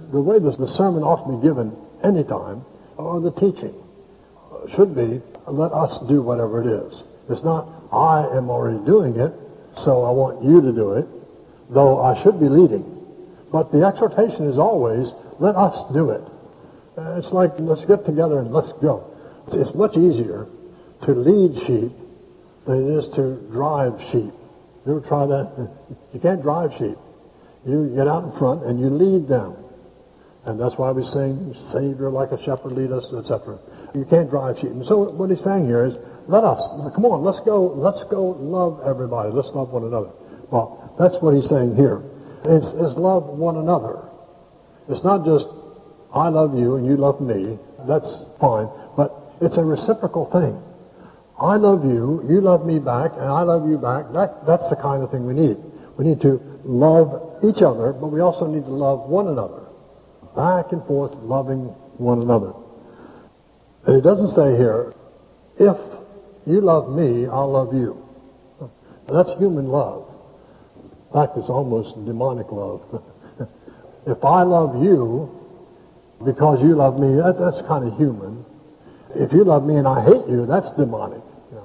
the way the sermon ought to be given any time, or the teaching, should be, let us do whatever it is. It's not, I am already doing it, so I want you to do it, though I should be leading. But the exhortation is always, let us do it. It's like, let's get together and let's go. It's much easier to lead sheep than it is to drive sheep. You ever try that? You can't drive sheep. You get out in front and you lead them. And that's why we sing, Savior like a shepherd lead us, etc. You can't drive sheep. And so what he's saying here is, let us, come on, let's go love everybody. Let's love one another. Well, that's what he's saying here. Is love one another. It's not just, I love you and you love me. That's fine. But it's a reciprocal thing. I love you, you love me back, and I love you back. That's the kind of thing we need. We need to love each other, but we also need to love one another. Back and forth, loving one another. And it doesn't say here, if you love me, I'll love you. That's human love. In fact, it's almost demonic love. If I love you because you love me, that's kind of human. If you love me and I hate you, that's demonic.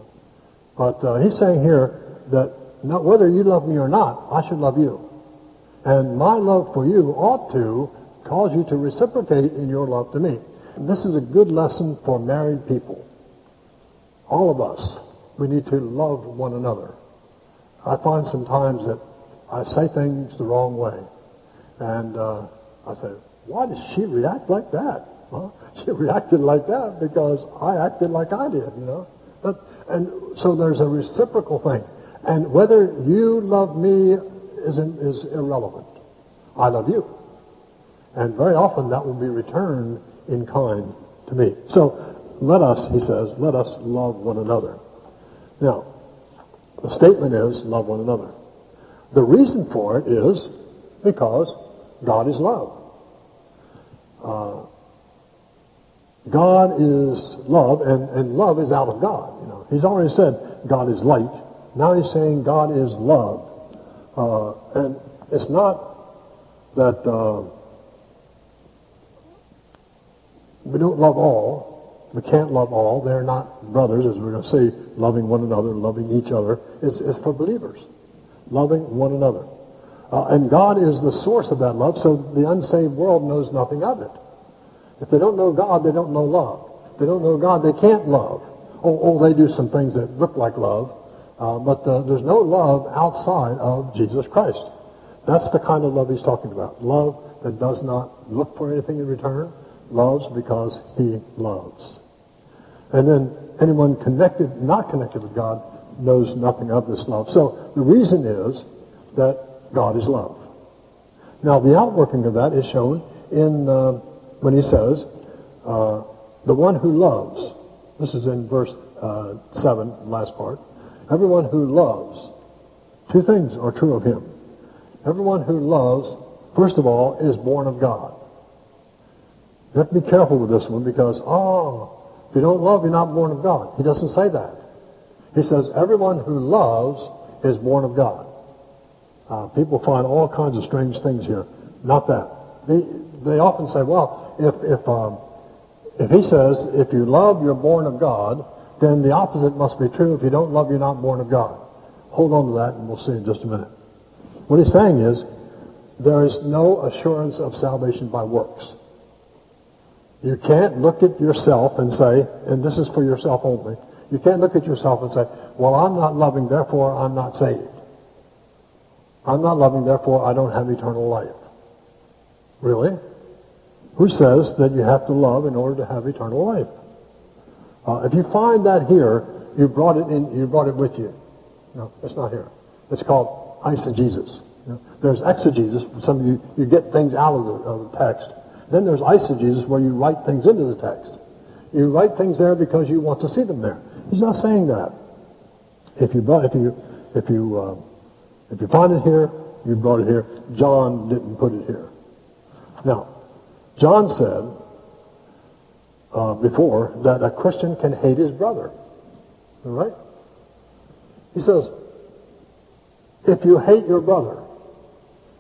But he's saying here that whether you love me or not, I should love you. And my love for you ought to cause you to reciprocate in your love to me. This is a good lesson for married people. All of us, we need to love one another. I find sometimes that I say things the wrong way. And I say, why does she react like that? Well, she reacted like that because I acted like I did, And so there's a reciprocal thing. And whether you love me is irrelevant. I love you. And very often that will be returned in kind to me. So let us, he says, let us love one another. Now, the statement is love one another. The reason for it is because God is love. God is love, and love is out of God. He's already said God is light. Now he's saying God is love. And it's not that we don't love all. We can't love all. They're not brothers, as we're going to say, loving one another, loving each other. It's for believers, loving one another. And God is the source of that love, so the unsaved world knows nothing of it. If they don't know God, they don't know love. If they don't know God, they can't love. They do some things that look like love, but there's no love outside of Jesus Christ. That's the kind of love he's talking about. Love that does not look for anything in return, loves because he loves. And then anyone not connected with God, knows nothing of this love. So the reason is that God is love. Now the outworking of that is shown in when he says, the one who loves, this is in verse 7, last part, everyone who loves, two things are true of him. Everyone who loves, first of all, is born of God. You have to be careful with this one because, if you don't love, you're not born of God. He doesn't say that. He says everyone who loves is born of God. People find all kinds of strange things here. Not that. They often say, well, if he says, if you love, you're born of God, then the opposite must be true. If you don't love, you're not born of God. Hold on to that, and we'll see in just a minute. What he's saying is, there is no assurance of salvation by works. You can't look at yourself and say, and this is for yourself only, you can't look at yourself and say, well, I'm not loving, therefore I'm not saved. I'm not loving, therefore I don't have eternal life. Really? Who says that you have to love in order to have eternal life? If you find that here, you brought it with you. No, it's not here. It's called eisegesis. There's exegesis. Some of you get things out of the text. Then there's eisegesis, where you write things into the text. You write things there because you want to see them there. He's not saying that. If you find it here, you brought it here. John didn't put it here. Now, John said before that a Christian can hate his brother. All right? He says, if you hate your brother,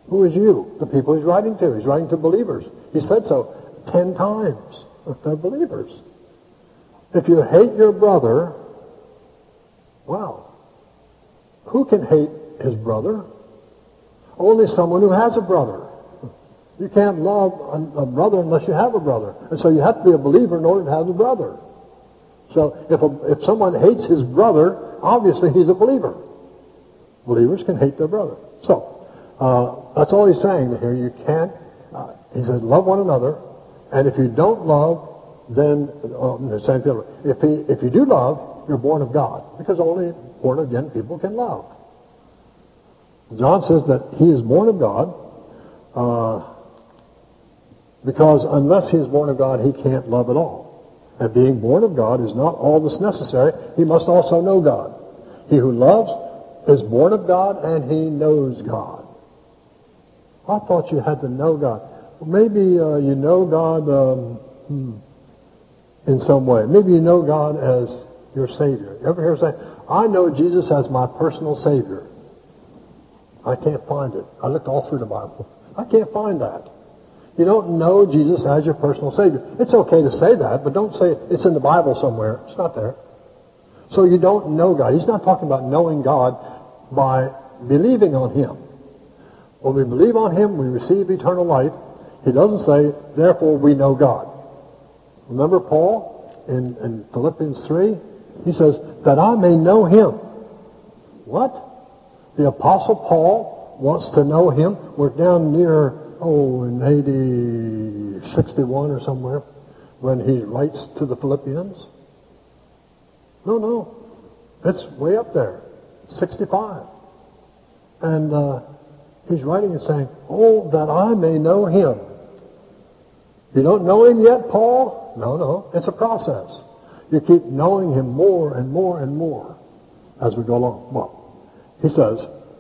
Who is you? The people he's writing to. He's writing to believers. He said so 10 times. They're believers. If you hate your brother, wow. Who can hate his brother? Only someone who has a brother. You can't love a brother unless you have a brother. And so you have to be a believer in order to have a brother. So if someone hates his brother, obviously he's a believer. Believers can hate their brother. So that's all he's saying here. You can't, he said, love one another. And if you don't love, then, same thing. If you do love, you're born of God. Because only born again people can love. John says that he is born of God because unless he is born of God, he can't love at all. And being born of God is not all that's necessary. He must also know God. He who loves is born of God and he knows God. I thought you had to know God. Well, maybe you know God in some way. Maybe you know God as your Savior. You ever hear say, I know Jesus as my personal Savior. I can't find it. I looked all through the Bible. I can't find that. You don't know Jesus as your personal Savior. It's okay to say that, but don't say it's in the Bible somewhere. It's not there. So you don't know God. He's not talking about knowing God by believing on Him. When we believe on Him, we receive eternal life. He doesn't say, therefore we know God. Remember Paul in Philippians 3? He says, that I may know Him. What? The Apostle Paul wants to know Him. We're down near, in AD 61 or somewhere, when he writes to the Philippians. No. It's way up there. 65. And he's writing and saying, that I may know Him. You don't know Him yet, Paul? No. It's a process. You keep knowing Him more and more and more as we go along. Well, he says,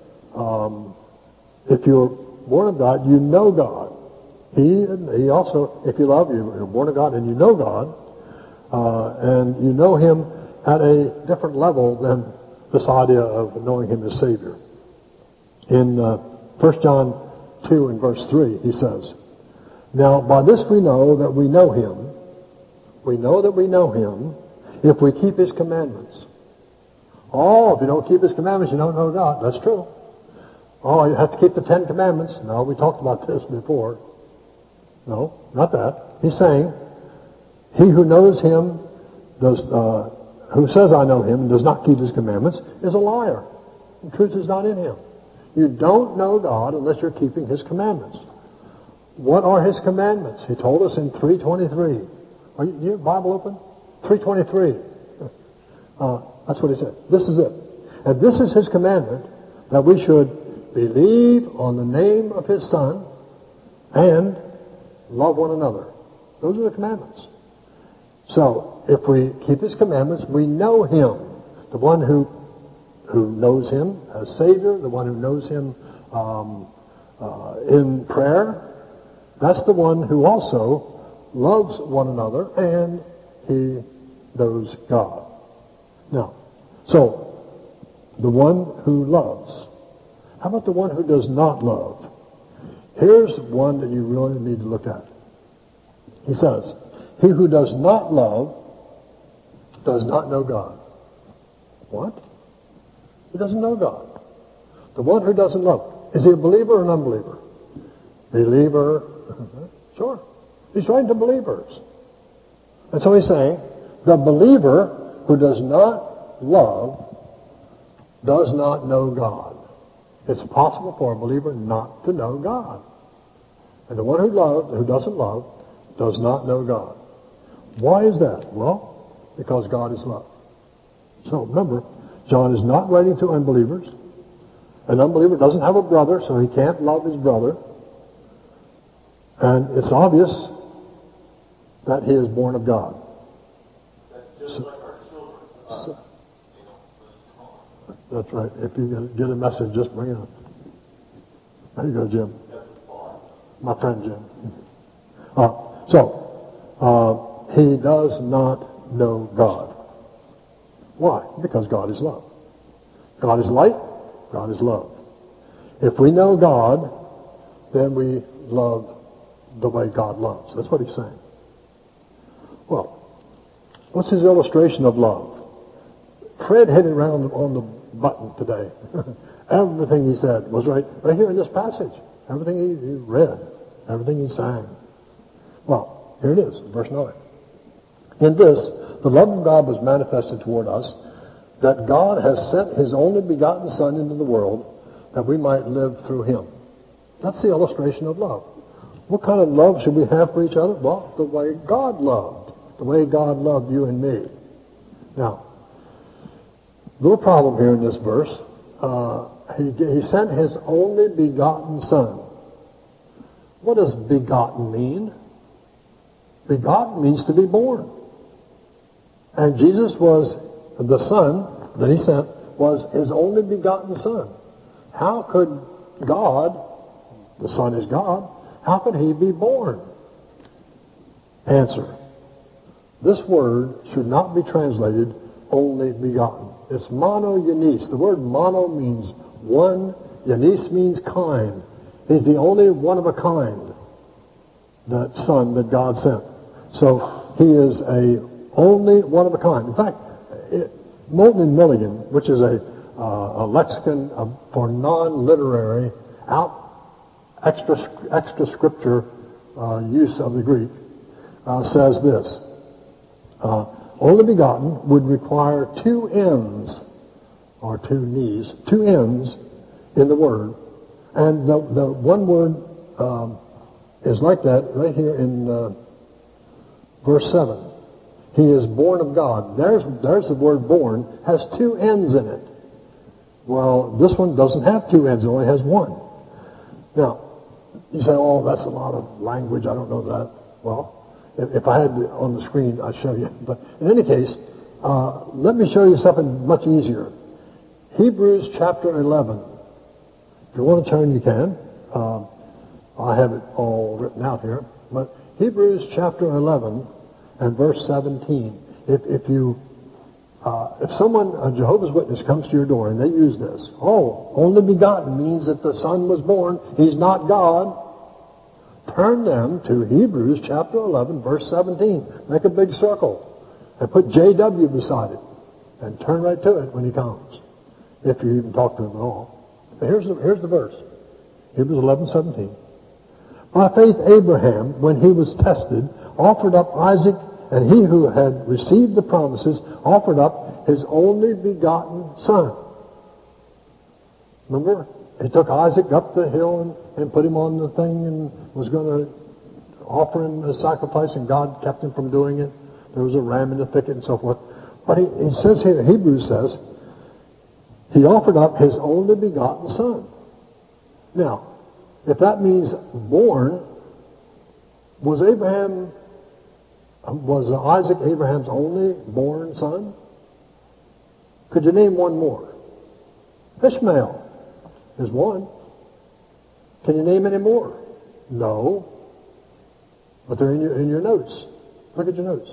if you're born of God, you know God. He also, if you love, you're born of God and you know God, and you know Him at a different level than this idea of knowing Him as Savior. In 1 John 2 and verse 3, he says, now by this we know that we know Him. We know that we know Him if we keep His commandments. If you don't keep His commandments, you don't know God. That's true. You have to keep the 10 commandments. No, we talked about this before. No, not that. He's saying, he who knows Him, who says I know Him and does not keep His commandments, is a liar. The truth is not in him. You don't know God unless you're keeping His commandments. What are His commandments? He told us in 3:23. Are you your Bible open? 3:23. That's what He said. This is it. And this is His commandment, that we should believe on the name of His Son and love one another. Those are the commandments. So, if we keep His commandments, we know Him. The one who knows Him as Savior, the one who knows Him in prayer, that's the one who also loves one another, and he knows God. Now, so, the one who loves. How about the one who does not love? Here's one that you really need to look at. He says, he who does not love does not know God. What? He doesn't know God. The one who doesn't love. Is he a believer or an unbeliever? Believer. Sure. He's writing to believers. And so he's saying, the believer who does not love does not know God. It's possible for a believer not to know God. And the one who doesn't love, does not know God. Why is that? Well, because God is love. So remember, John is not writing to unbelievers. An unbeliever doesn't have a brother, so he can't love his brother. And it's obvious that he is born of God. That's just like our children. That's right. If you get a message, just bring it up. There you go, Jim. My friend Jim. He does not know God. Why? Because God is love. God is light. God is love. If we know God, then we love the way God loves. That's what he's saying. Well, what's his illustration of love? Fred hit it around on the button today. Everything he said was right here in this passage. Everything he read, everything he sang. Well, here it is, verse 9. In this, the love of God was manifested toward us, that God has sent his only begotten Son into the world, that we might live through him. That's the illustration of love. What kind of love should we have for each other? Well, the way God loved. The way God loved you and me. Now, little problem here in this verse. He sent his only begotten Son. What does begotten mean? Begotten means to be born. And Jesus was, the Son that he sent, was his only begotten Son. How could God, the Son is God, how could he be born? Answer. This word should not be translated only begotten. It's monogenes. The word mono means one. Genes means kind. He's the only one of a kind, that Son that God sent. So he is a only one of a kind. In fact, Moulton and Milligan, which is a lexicon for non-literary, extra scripture use of the Greek, says this. Only begotten would require two N's, or two N's in the word. And the one word is like that right here in verse 7. He is born of God. There's the word born, has two N's in it. Well, this one doesn't have two N's, it only has one. Now, you say, oh, that's a lot of language, I don't know that. Well, if I had it on the screen, I'd show you. But in any case, let me show you something much easier. Hebrews chapter 11. If you want to turn, you can. I have it all written out here. But Hebrews chapter 11 and verse 17. If someone, a Jehovah's Witness, comes to your door and they use this, only begotten means that the Son was born. He's not God. Turn them to Hebrews chapter 11, verse 17. Make a big circle and put JW beside it and turn right to it when he comes, if you even talk to him at all. But here's the verse. Hebrews 11, 17. By faith Abraham, when he was tested, offered up Isaac, and he who had received the promises offered up his only begotten Son. Remember? He took Isaac up the hill and put him on the thing and was going to offer him a sacrifice, and God kept him from doing it. There was a ram in the thicket and so forth. But he says here, Hebrews says, he offered up his only begotten Son. Now, if that means born, was Isaac Abraham's only born son? Could you name one more? Ishmael is one. Can you name any more? No. But they're in your notes. Look at your notes.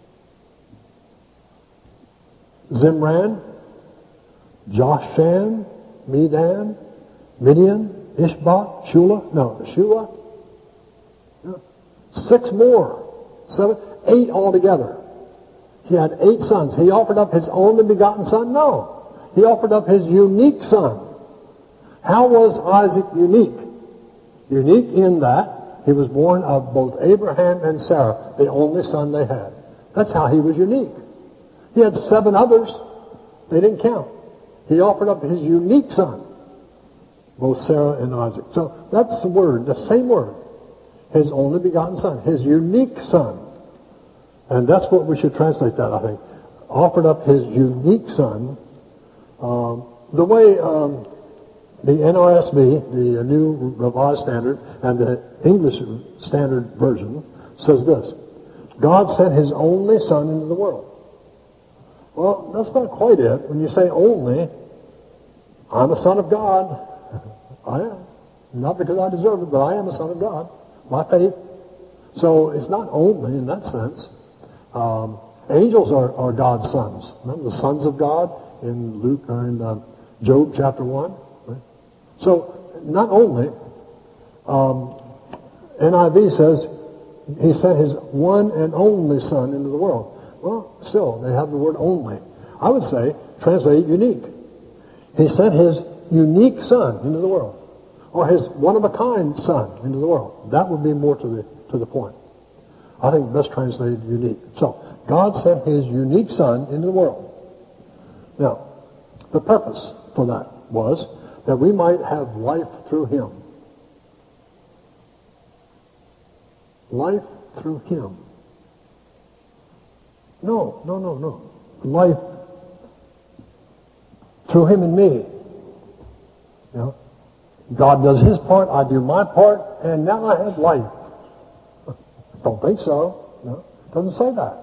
Zimran, Joshan, Medan, Midian, Ishbak, Shula. Yeah. 6 more. 7, 8 altogether. He had 8 sons. He offered up his only begotten son? No. He offered up his unique son. How was Isaac unique? Unique in that he was born of both Abraham and Sarah, the only son they had. That's how he was unique. He had 7 others. They didn't count. He offered up his unique son, both Sarah and Isaac. So that's the word, the same word. His only begotten son, his unique son. And that's what we should translate that, I think. Offered up his unique son. The way the NRSV, the New Revised Standard, and the English Standard Version says this: God sent his only son into the world. Well, that's not quite it. When you say only, I'm a son of God. I am. Not because I deserve it, but I am a son of God by faith. So it's not only in that sense. Angels are God's sons. Remember the sons of God in Job chapter 1? Right? So not only, NIV says he sent his one and only Son into the world. Well, still, they have the word only. I would say, translate unique. He sent his unique Son into the world. Or his one-of-a-kind Son into the world. That would be more to the point. I think best translated unique. So, God sent his unique Son into the world. Now, the purpose for that was that we might have life through him. Life through him. No. Life through him and me. You know? God does his part, I do my part, and now I have life. Don't think so. No, it doesn't say that.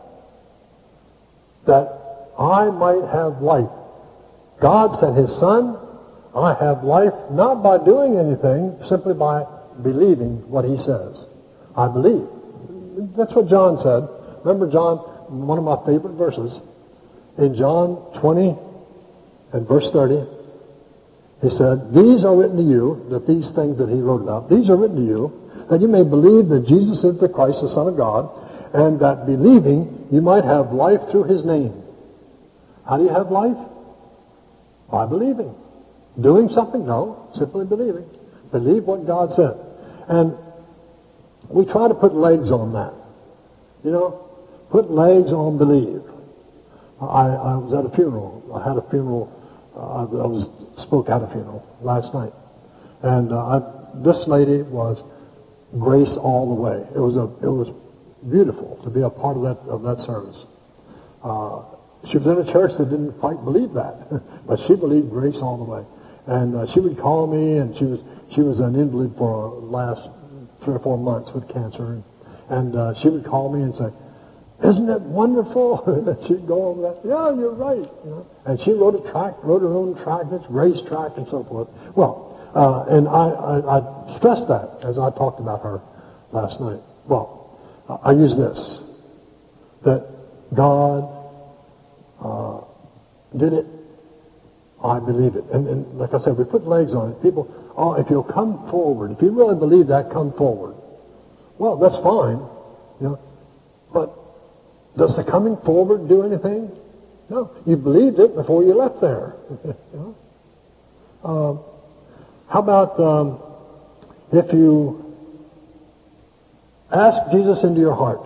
That I might have life. God sent his Son. I have life not by doing anything, simply by believing what he says. I believe. That's what John said. Remember John, one of my favorite verses, in John 20 and verse 30, he said, these are written to you, that these things that he wrote about, these are written to you, that you may believe that Jesus is the Christ, the Son of God, and that believing you might have life through his name. How do you have life? By believing. Doing something? No, simply believing. Believe what God said. And we try to put legs on that. You know, put legs on believe. I was at a funeral. I had a funeral. Spoke at a funeral last night. And this lady was grace all the way. It was beautiful to be a part of that service. She was in a church that didn't quite believe that, but she believed grace all the way. And she would call me, and she was an invalid for the last 3 or 4 months with cancer, and she would call me and say, "Isn't it wonderful?" And she'd go over that. "Yeah, you're right." You know? And she wrote her own tract, it's race tract and so forth. Well, and I stressed that as I talked about her last night. Well, I use this, that God did it. I believe it. And like I said, we put legs on it. People, if you'll come forward, if you really believe that, come forward. Well, that's fine, you know. But does the coming forward do anything? No. You believed it before you left there. You know? How about if you ask Jesus into your heart?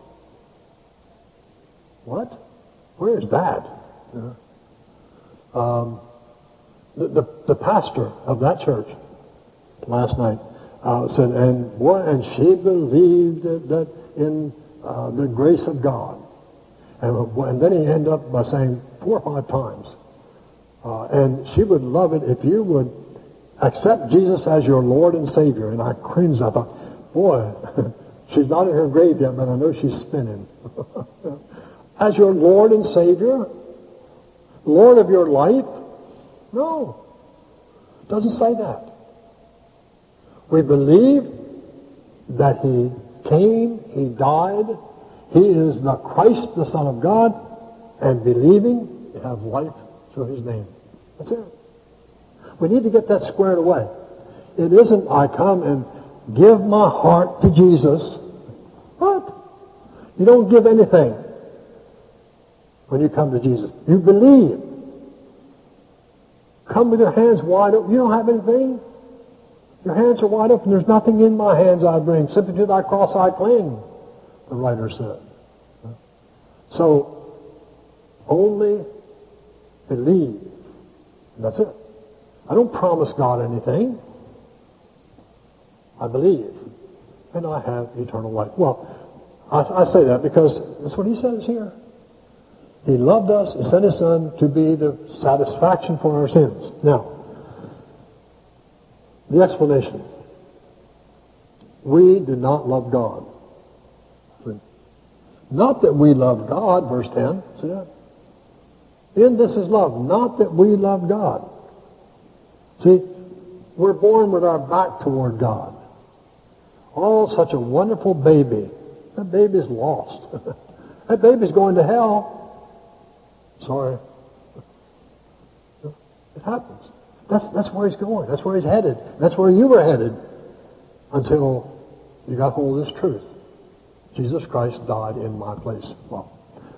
What? Where is that? You know? The pastor of that church last night said, and she believed that in the grace of God. And then he ended up by saying 4 or 5 times. And she would love it if you would accept Jesus as your Lord and Savior. And I cringed. I thought, boy, she's not in her grave yet, but I know she's spinning. As your Lord and Savior? Lord of your life? No. It doesn't say that. We believe that he came, he died, he is the Christ, the Son of God, and believing, you have life through his name. That's it. We need to get that squared away. It isn't I come and give my heart to Jesus. What? You don't give anything when you come to Jesus. You believe. Come with your hands wide open. You don't have anything. Your hands are wide open. There's nothing in my hands I bring. Simply to thy cross I cling, the writer said. So, only believe. And that's it. I don't promise God anything. I believe. And I have eternal life. Well, I say that because that's what he says here. He loved us and sent his Son to be the satisfaction for our sins. Now, the explanation. We do not love God. Not that we love God, verse 10. See that? In this is love. Not that we love God. See, we're born with our back toward God. Oh, such a wonderful baby. That baby's lost. That baby's going to hell. Sorry. It happens. That's where he's going. That's where he's headed. That's where you were headed. until you got hold of this truth. Jesus Christ died in my place. Well,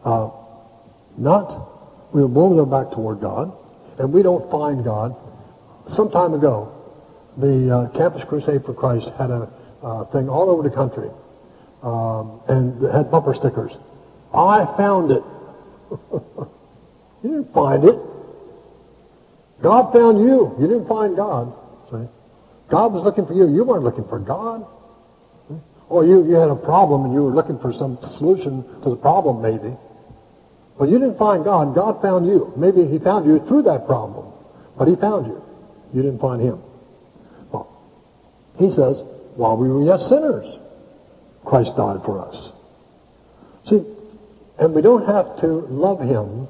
we were born to go back toward God, and we don't find God. Some time ago, the Campus Crusade for Christ had a thing all over the country, and it had bumper stickers. I found it. You didn't find it. God found you. You didn't find God. See? God was looking for you. You weren't looking for God. Or you had a problem and you were looking for some solution to the problem, maybe. But you didn't find God. God found you. Maybe he found you through that problem. But he found you. You didn't find him. Well, he says, while we were yet sinners, Christ died for us. See, and we don't have to love him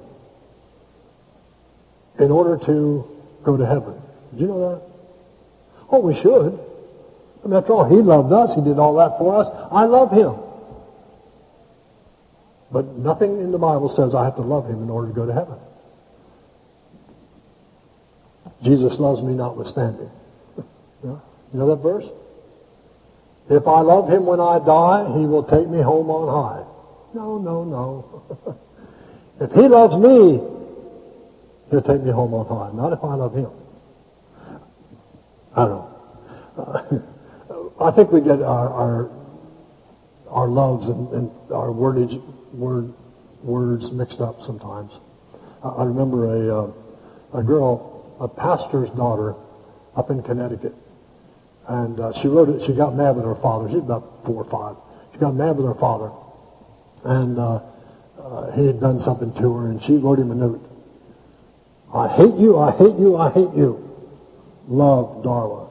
in order to go to heaven. Did you know that? Oh, we should. I mean, after all, he loved us. He did all that for us. I love him. But nothing in the Bible says I have to love him in order to go to heaven. Jesus loves me notwithstanding. You know that verse? If I love him when I die, he will take me home on high. No, no, no. If he loves me, he'll take me home on high. Not if I love him. I don't know. I think we get our loves and our words mixed up sometimes. I remember a girl, a pastor's daughter, up in Connecticut, and she got mad with her father. She was about 4 or 5. She got mad with her father, and he had done something to her, and she wrote him a note. I hate you, I hate you, I hate you. Love, Darla.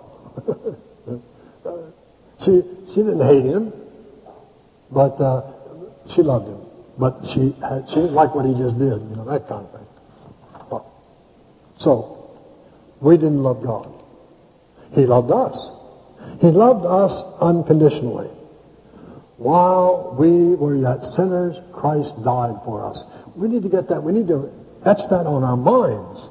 She didn't hate him, but she loved him. But she didn't like what he just did, that kind of thing. So, we didn't love God. He loved us. He loved us unconditionally. While we were yet sinners, Christ died for us. We need to get that. We need to etch that on our minds.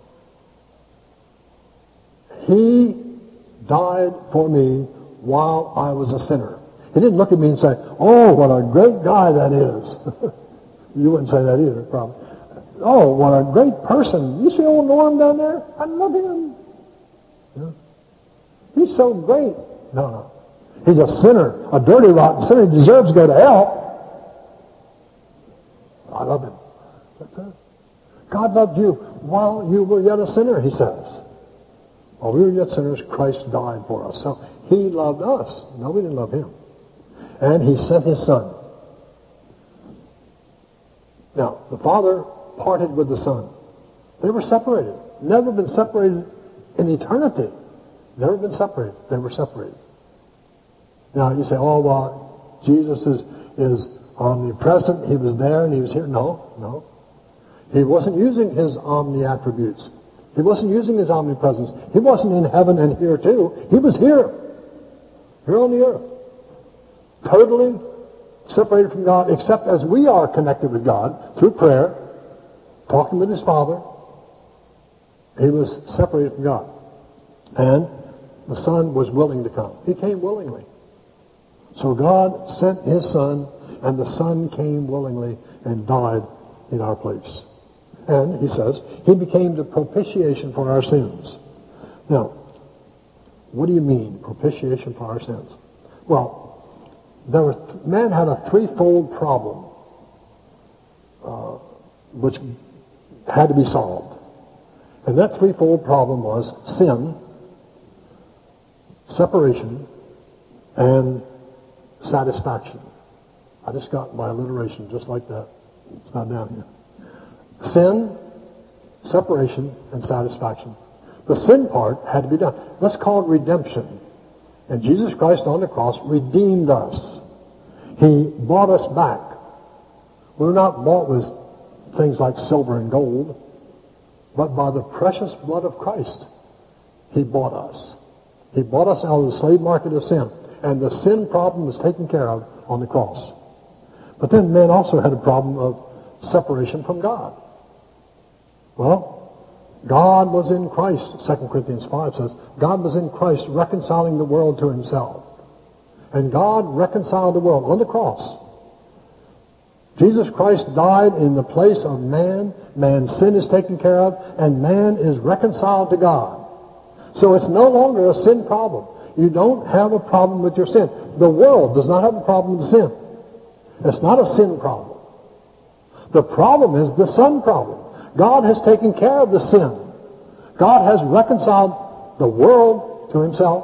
He died for me while I was a sinner. He didn't look at me and say, oh, what a great guy that is. You wouldn't say that either, probably. Oh, what a great person. You see old Norm down there? I love him. He's so great. No. He's a sinner, a dirty, rotten sinner. He deserves to go to hell. I love him. That's it. God loved you while you were yet a sinner, he says. While we were yet sinners, Christ died for us. So he loved us. No, we didn't love him. And he sent his Son. Now, the Father parted with the Son. They were separated. Never been separated in eternity. Never been separated. They were separated. Now, you say, oh, well, Jesus is omnipresent. He was there and he was here. No. He wasn't using his omni-attributes. He wasn't using his omnipresence. He wasn't in heaven and here too. He was here on the earth. Totally separated from God, except as we are connected with God through prayer, talking with his Father. He was separated from God. And the Son was willing to come. He came willingly. So God sent his Son, and the Son came willingly and died in our place. And, he says, he became the propitiation for our sins. Now, what do you mean, propitiation for our sins? Well, man had a threefold problem which had to be solved. And that threefold problem was sin, separation, and satisfaction. I just got my alliteration just like that. It's not down here. Sin, separation, and satisfaction. The sin part had to be done. Let's call it redemption. And Jesus Christ on the cross redeemed us. He bought us back. We're not bought with things like silver and gold, but by the precious blood of Christ, he bought us. He bought us out of the slave market of sin. And the sin problem was taken care of on the cross. But then man also had a problem of separation from God. Well, God was in Christ, 2 Corinthians 5 says, God was in Christ reconciling the world to himself. And God reconciled the world on the cross. Jesus Christ died in the place of man. Man's sin is taken care of, and man is reconciled to God. So it's no longer a sin problem. You don't have a problem with your sin. The world does not have a problem with sin. It's not a sin problem. The problem is the Son problem. God has taken care of the sin. God has reconciled the world to himself.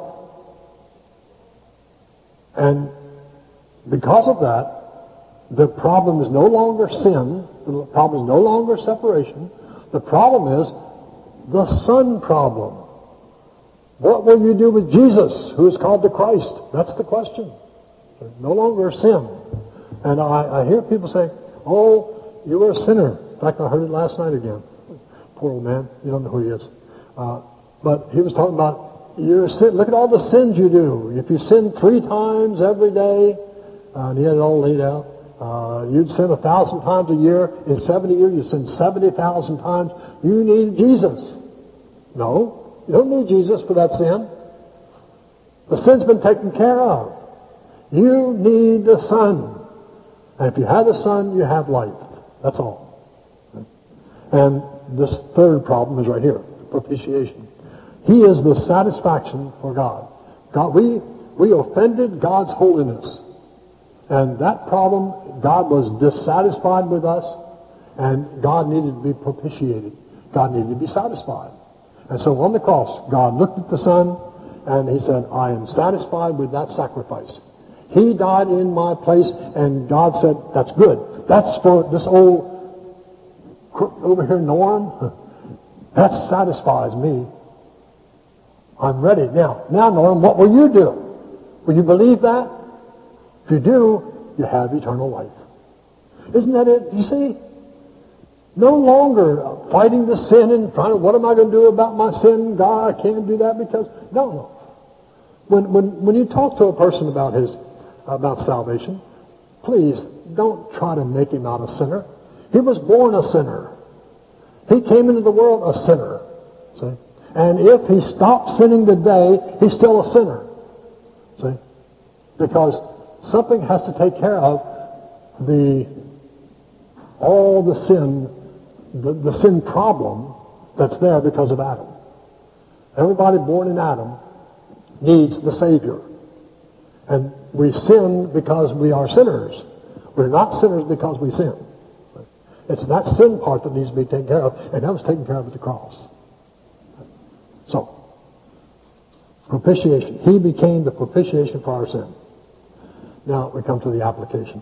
And because of that, the problem is no longer sin. The problem is no longer separation. The problem is the Son problem. What will you do with Jesus, who is called the Christ? That's the question. No longer sin. And I hear people say, oh, you were a sinner. In fact, I heard it last night again. Poor old man. You don't know who he is. But he was talking about, your sin. Look at all the sins you do. If you sin 3 times every day, and he had it all laid out, you'd sin 1,000 times a year. In 70 years, you sin 70,000 times. You need Jesus. No, you don't need Jesus for that sin. The sin's been taken care of. You need the Son. And if you have the Son, you have life. That's all. And this third problem is right here, propitiation. He is the satisfaction for God. We offended God's holiness. And that problem, God was dissatisfied with us, and God needed to be propitiated. God needed to be satisfied. And so on the cross, God looked at the Son, and he said, I am satisfied with that sacrifice. He died in my place, and God said, that's good. That's for this old crook over here, Norm. That satisfies me. I'm ready. Now, Norm, what will you do? Will you believe that? If you do, you have eternal life. Isn't that it? You see? No longer fighting the sin and trying to, what am I going to do about my sin? God, I can't do that because... No. When you talk to a person about salvation, please don't try to make him out a sinner. He was born a sinner. He came into the world a sinner. See? And if he stopped sinning today, he's still a sinner. See? Because something has to take care of all the sin, the sin problem that's there because of Adam. Everybody born in Adam needs the Savior. And we sin because we are sinners. We're not sinners because we sin. It's that sin part that needs to be taken care of, and that was taken care of at the cross. So, propitiation. He became the propitiation for our sin. Now we come to the application.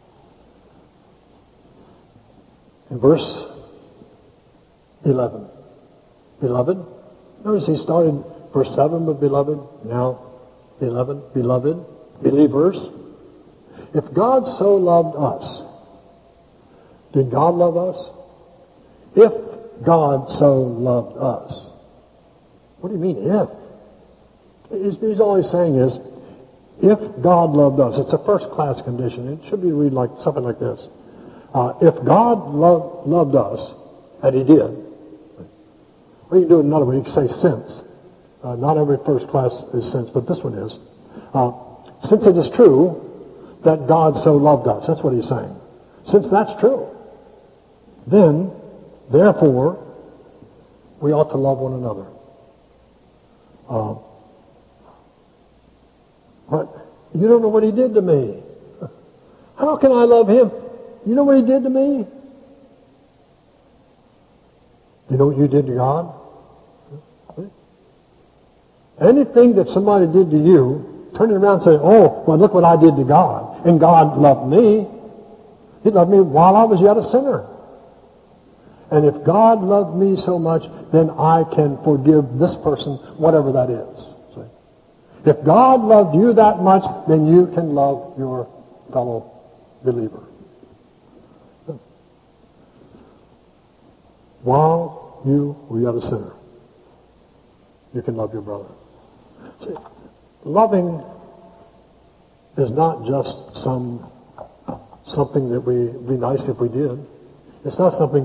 In verse 11. Beloved. Notice he started verse 7 with beloved. Now 11. Beloved. Believers. If God so loved us, did God love us? If God so loved us. What do you mean, if? He's always saying is, if God loved us. It's a first-class condition. It should be read like something like this. If God loved us, and he did, or you can do it another way. You can say since. Not every first class is since, but this one is. Since it is true that God so loved us. That's what he's saying. Since that's true, then, therefore, we ought to love one another. But you don't know what he did to me. How can I love him? You know what he did to me? You know what you did to God? Anything that somebody did to you, turn it around and say, oh, well, look what I did to God. And God loved me. He loved me while I was yet a sinner. And if God loved me so much, then I can forgive this person, whatever that is. See? If God loved you that much, then you can love your fellow believer. While you were yet a sinner, you can love your brother. See, loving is not just something that would be nice if we did. It's not something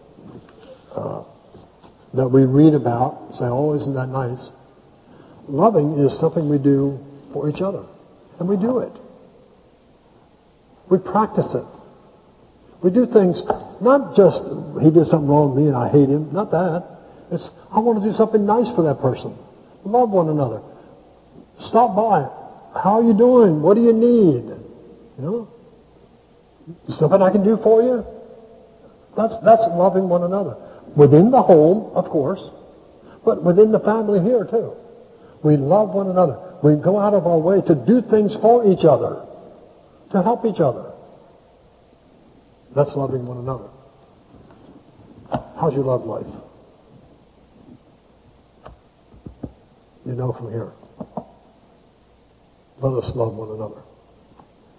that we read about, say, oh, isn't that nice? Loving is something we do for each other. And we do it. We practice it. We do things, not just he did something wrong to me and I hate him. Not that. It's I want to do something nice for that person. Love one another. Stop by. How are you doing? What do you need? You know? Something I can do for you? That's loving one another. Within the home, of course, but within the family here too. We love one another. We go out of our way to do things for each other, to help each other. That's loving one another. How's your love life? You know from here. Let us love one another.